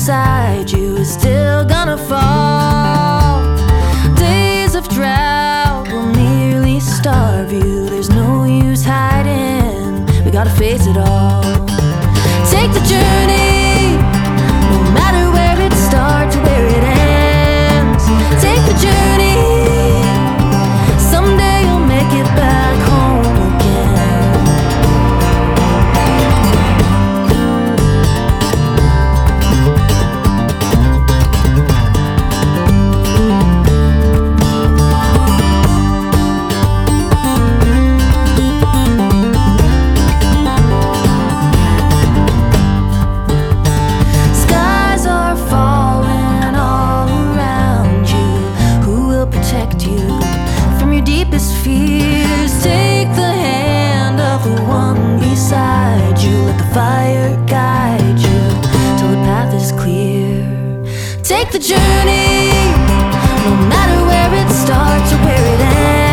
beside you is still gonna fall. Days of drought will nearly starve you. There's no use hiding, we gotta face it all. Take the journey, no matter where it starts or where it ends. Take the journey, someday you'll make it back home again. Skies are falling all around you. Who will protect you from your deepest fears? Take the hand of the one beside you. Let the fire guide you till the path is clear. Take the journey, no matter where it starts or where it ends.